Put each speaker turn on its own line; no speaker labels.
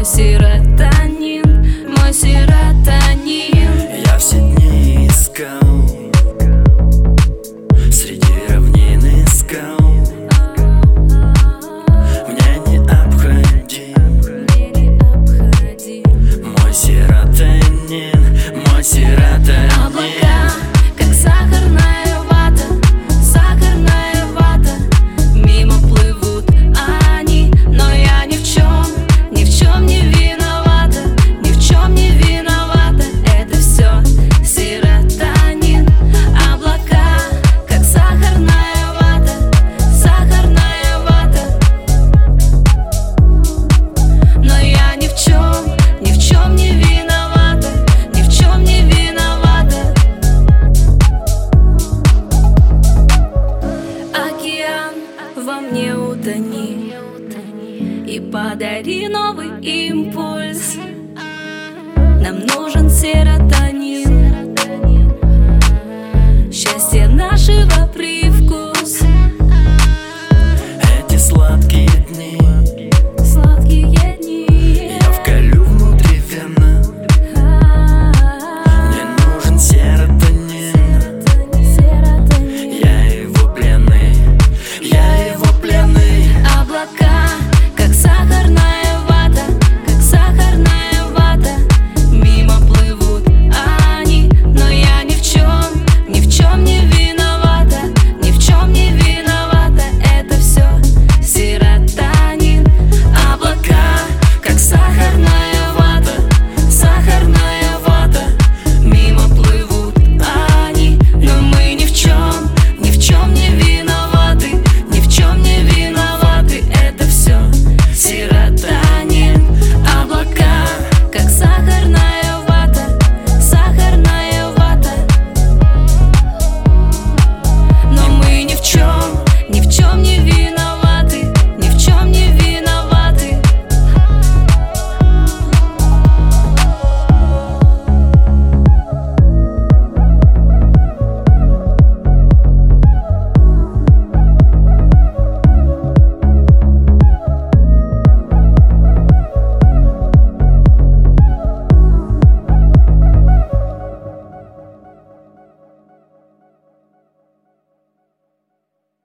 серотонин, мой серотонин.
Я все дни искал среди равнин и скал. Мне необходим мой серотонин, мой серотонин.
Облака, как сахарная вата, сахарная вата. Мимо плывут они, но я ни в чем не виновата, ни в чем не виновата. Это все серотонин. Облака, как сахарная вата, сахарная вата. Но я ни в чем не виновата, ни в чем не виновата. Океан, во мне утони и подари новый импульс. Нам нужен